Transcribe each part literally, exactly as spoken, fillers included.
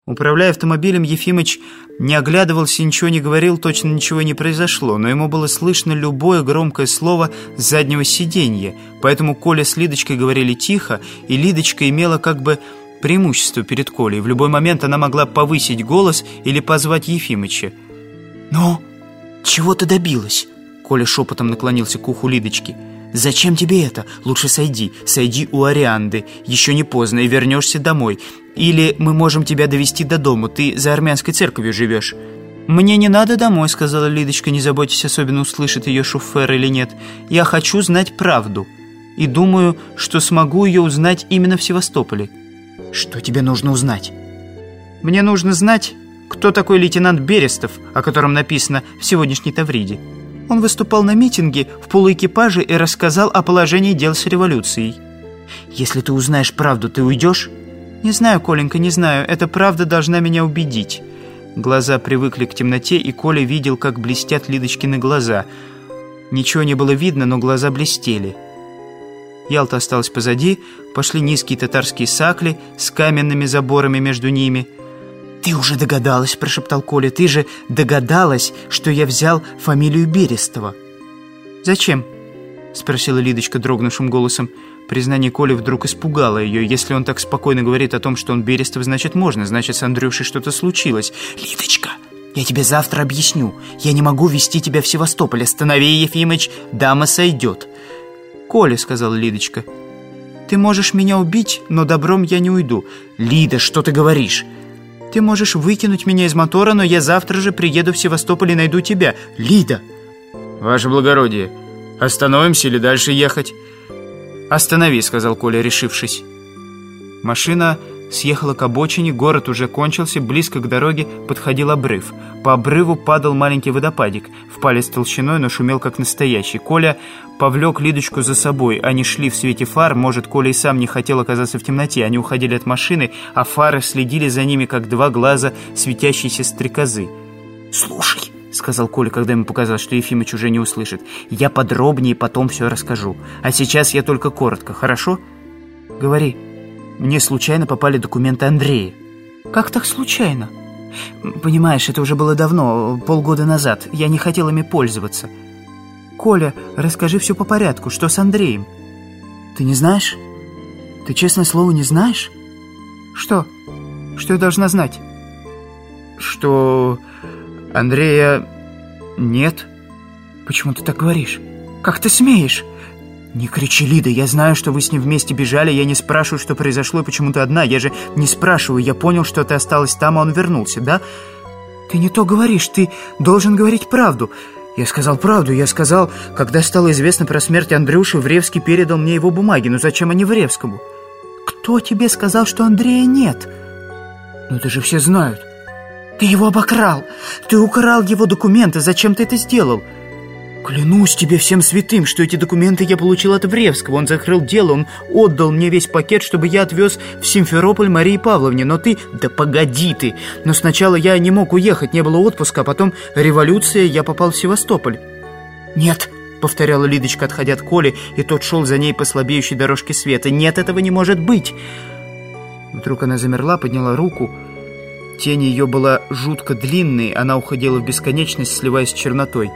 Управляя автомобилем, Ефимыч не оглядывался, ничего не говорил, точно ничего не произошло, но ему было слышно любое громкое слово с заднего сиденья, поэтому Коля с Лидочкой говорили тихо, и Лидочка имела как бы преимущество перед Колей. В любой момент она могла повысить голос или позвать Ефимыча. «Ну, чего ты добилась?» Коля шепотом наклонился к уху Лидочки. «Зачем тебе это? Лучше сойди, сойди у Арианды, еще не поздно, и вернешься домой. Или мы можем тебя довести до дома, ты за армянской церковью живешь». «Мне не надо домой», — сказала Лидочка, не заботясь особенно, услышит ее шофер или нет. «Я хочу знать правду, и думаю, что смогу ее узнать именно в Севастополе». «Что тебе нужно узнать?» «Мне нужно знать, кто такой лейтенант Берестов, о котором написано в сегодняшней Тавриде. Он выступал на митинге в полуэкипаже и рассказал о положении дел с революцией». «Если ты узнаешь правду, ты уйдешь?» «Не знаю, Коленька, не знаю. Эта правда должна меня убедить». Глаза привыкли к темноте, и Коля видел, как блестят Лидочкины глаза. Ничего не было видно, но глаза блестели. Ялта осталась позади, пошли низкие татарские сакли с каменными заборами между ними. «Ты уже догадалась», — прошептал Коля, «ты же догадалась, что я взял фамилию Берестова». «Зачем?» — спросила Лидочка дрогнувшим голосом. Признание Коли вдруг испугало ее. Если он так спокойно говорит о том, что он Берестов, значит можно, значит с Андрюшей что-то случилось. «Лидочка, я тебе завтра объясню. Я не могу везти тебя в Севастополь. Останови, Ефимыч, дама сойдет». «Коля», — сказала Лидочка, — «ты можешь меня убить, но добром я не уйду». «Лида, что ты говоришь?» «Ты можешь выкинуть меня из мотора, но я завтра же приеду в Севастополь и найду тебя». «Лида!» «Ваше благородие, остановимся или дальше ехать?» «Останови», — сказал Коля, решившись. Машина съехала к обочине, город уже кончился, близко к дороге подходил обрыв. По обрыву падал маленький водопадик, в палец толщиной, но шумел как настоящий. Коля повлек Лидочку за собой. Они шли в свете фар. Может, Коля и сам не хотел оказаться в темноте. Они уходили от машины, а фары следили за ними, как два глаза светящейся стрекозы. «Слушай», — сказал Коля, когда ему показалось, что Ефимыч уже не услышит, «я подробнее потом все расскажу. А сейчас я только коротко, хорошо?» «Говори». «Мне случайно попали документы Андрея». «Как так случайно?» «Понимаешь, это уже было давно, полгода назад. Я не хотел ими пользоваться». «Коля, расскажи все по порядку. Что с Андреем?» «Ты не знаешь? Ты, честное слово, не знаешь?» «Что? Что я должна знать?» «Что Андрея нет». «Почему ты так говоришь? Как ты смеешь?» «Не кричи, Лида, я знаю, что вы с ним вместе бежали. Я не спрашиваю, что произошло и почему ты одна. Я же не спрашиваю. Я понял, что ты осталась там, а он вернулся, да?» «Ты не то говоришь. Ты должен говорить правду». «Я сказал правду. Я сказал, когда стало известно про смерть Андрюши, Вревский передал мне его бумаги. Но зачем они Вревскому?» «Кто тебе сказал, что Андрея нет?» «Ну это же все знают». «Ты его обокрал. Ты украл его документы. Зачем ты это сделал?» «Клянусь тебе всем святым, что эти документы я получил от Вревского. Он закрыл дело, он отдал мне весь пакет, чтобы я отвез в Симферополь Марии Павловне. Но ты... Да погоди ты! Но сначала я не мог уехать, не было отпуска, а потом революция, я попал в Севастополь». «Нет», — повторяла Лидочка, отходя от Коли, и тот шел за ней по слабеющей дорожке света. «Нет, этого не может быть!» Вдруг она замерла, подняла руку. Тень ее была жутко длинной, она уходила в бесконечность, сливаясь с чернотой.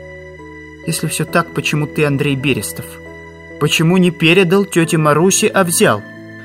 «Если все так, почему ты Андрей Берестов? Почему не передал тете Марусе, а взял?»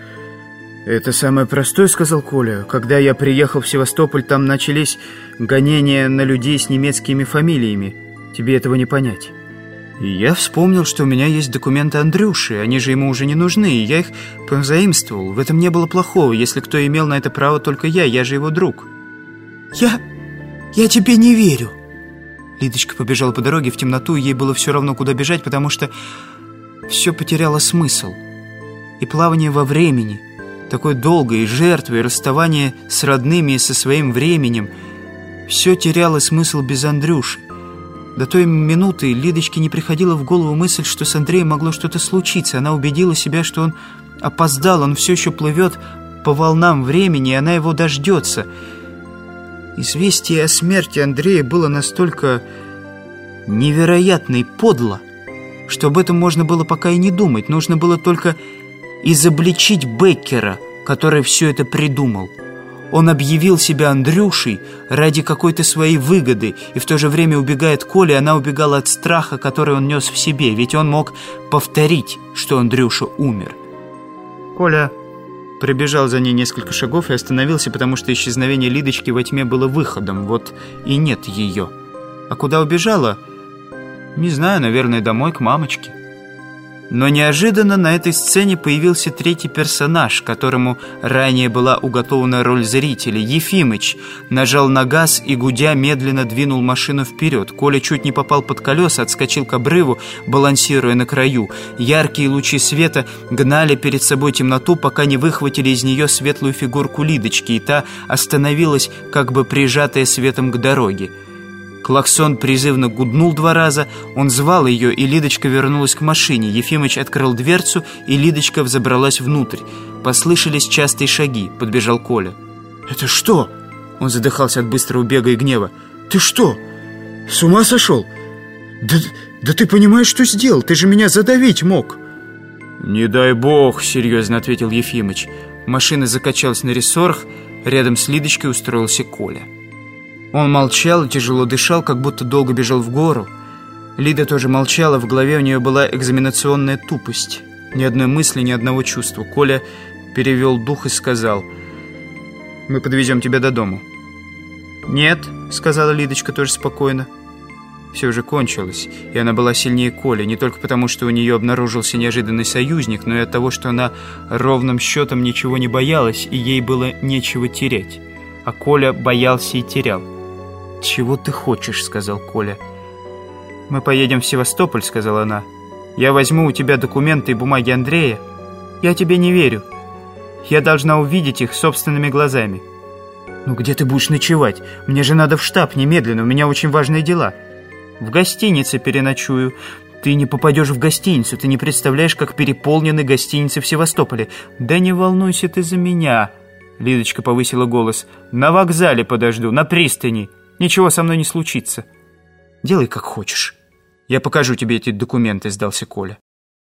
«Это самое простое», — сказал Коля. «Когда я приехал в Севастополь, там начались гонения на людей с немецкими фамилиями. Тебе этого не понять». И я вспомнил, что у меня есть документы Андрюши. Они же ему уже не нужны, и я их позаимствовал. В этом не было плохого. Если кто имел на это право, только я. Я же его друг. «Я... я тебе не верю». Лидочка побежала по дороге в темноту, и ей было все равно, куда бежать, потому что все потеряло смысл. И плавание во времени, такое долгое, и жертвы, и расставание с родными и со своим временем, все теряло смысл без Андрюши. До той минуты Лидочке не приходила в голову мысль, что с Андреем могло что-то случиться. Она убедила себя, что он опоздал, он все еще плывет по волнам времени, и она его дождется. Известие о смерти Андрея было настолько невероятно и подло, что об этом можно было пока и не думать. Нужно было только изобличить Беккера, который все это придумал. Он объявил себя Андрюшей ради какой-то своей выгоды, и в то же время, убегая от Коли, она убегала от страха, который он нес в себе, ведь он мог повторить, что Андрюша умер. Коля пробежал за ней несколько шагов и остановился, потому что исчезновение Лидочки во тьме было выходом, вот и нет ее. А куда убежала? Не знаю, наверное, домой, к мамочке. Но неожиданно на этой сцене появился третий персонаж, которому ранее была уготована роль зрителя. Ефимыч нажал на газ и, гудя, медленно двинул машину вперед. Коля чуть не попал под колеса, отскочил к обрыву, балансируя на краю. Яркие лучи света гнали перед собой темноту, пока не выхватили из нее светлую фигурку Лидочки, и та остановилась, как бы прижатая светом к дороге. Клаксон призывно гуднул два раза, он звал ее, и Лидочка вернулась к машине. Ефимыч открыл дверцу, и Лидочка взобралась внутрь. Послышались частые шаги, подбежал Коля. «Это что?» Он задыхался от быстрого бега и гнева. «Ты что, с ума сошел? Да, да ты понимаешь, что сделал? Ты же меня задавить мог!» «Не дай бог», — серьезно ответил Ефимыч. Машина закачалась на рессорах, рядом с Лидочкой устроился Коля. Он молчал и тяжело дышал, как будто долго бежал в гору. Лида тоже молчала, в голове у нее была экзаменационная тупость. Ни одной мысли, ни одного чувства. Коля перевел дух и сказал: «Мы подвезем тебя до дому». «Нет», — сказала Лидочка тоже спокойно. Все уже кончилось, и она была сильнее Коли, не только потому, что у нее обнаружился неожиданный союзник, но и от того, что она ровным счетом ничего не боялась, и ей было нечего терять. А Коля боялся и терял. «Чего ты хочешь?» — сказал Коля. «Мы поедем в Севастополь», — сказала она. «Я возьму у тебя документы и бумаги Андрея. Я тебе не верю. Я должна увидеть их собственными глазами». «Ну где ты будешь ночевать? Мне же надо в штаб немедленно, у меня очень важные дела». «В гостинице переночую». «Ты не попадешь в гостиницу, ты не представляешь, как переполнены гостиницы в Севастополе». «Да не волнуйся ты за меня», — Лидочка повысила голос. «На вокзале подожду, на пристани. Ничего со мной не случится». «Делай как хочешь. Я покажу тебе эти документы», — сдался Коля.